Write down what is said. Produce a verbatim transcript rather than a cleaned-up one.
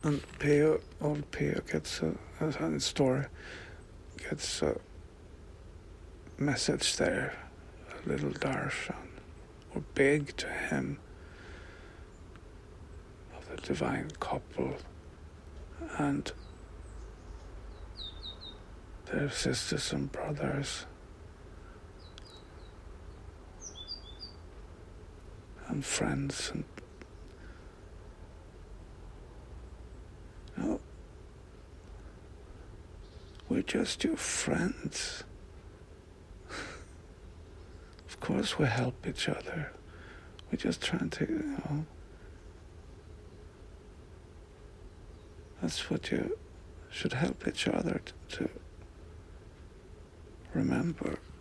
And Peo, old Peo gets a, a, in the story, gets a message there, a little darshan, or big to him, of the divine couple and their sisters and brothers and friends, and you know, we're just your friends. Of course we help each other. We're just trying to, you know, that's what you should help each other to, to remember.